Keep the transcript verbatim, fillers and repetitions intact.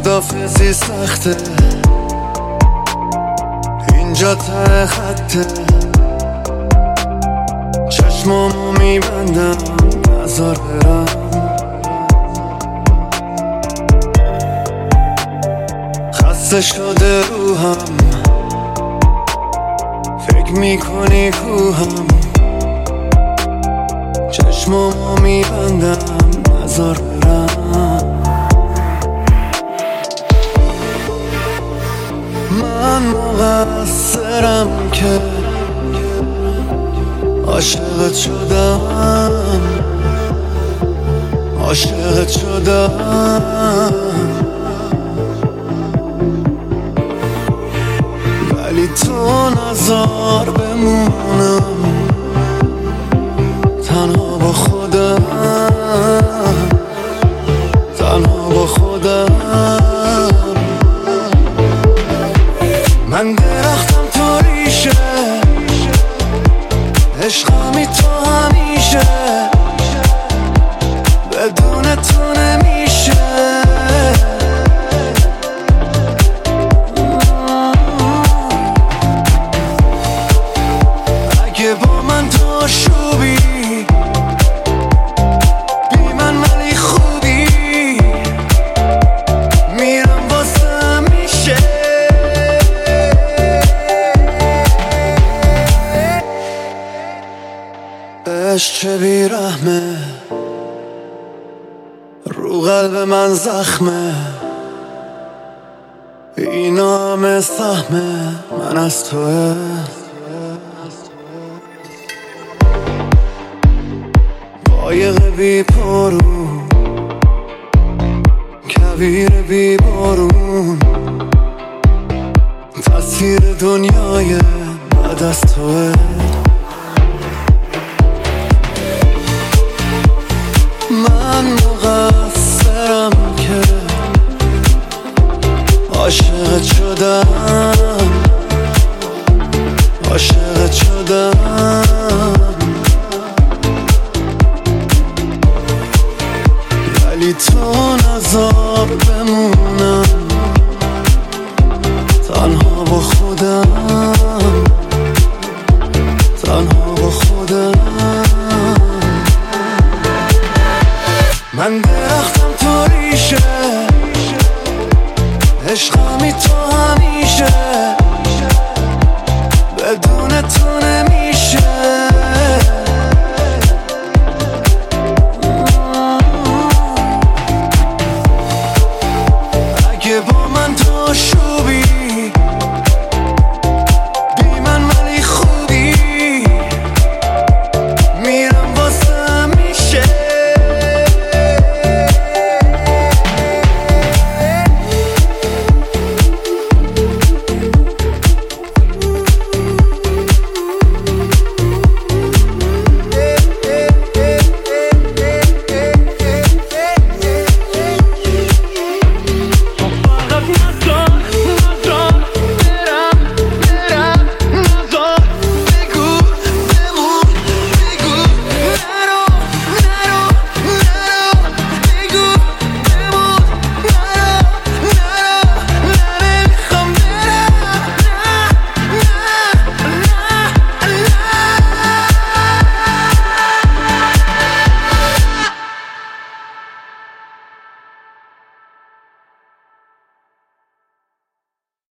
خدافزی سخته، اینجا ته خطه، چشمامو میبندم نزار برم. خسته شده روحم، فکر میکنی کوهم، چشمامو میبندم نزار برم. من مقصرم که عاشقت شدم، عاشقت شدم، ولی تو نذار بمونم تنها با خودم، تنها با خودم. من درختم تو ریشه، عشقمی تو همیشه، بدون تو نمیشه. اگه با من تو شوبی، بی من ولی خوبی، میرم واسه میشه. عشق چه بیرحمه، رو قلب من زخمه، اینا همه سهمه من از توه. قایق بی پارو، کویر بی بارون، تصویر دنیای بعد از توه. من مقصرم که عاشقت شدم، عاشقت شدم، ولی تو نذار بمونم تنها با خودم، تنها با خودم. من درختم تو ریشه، عشقمی تو همیشه، بدون تو نمی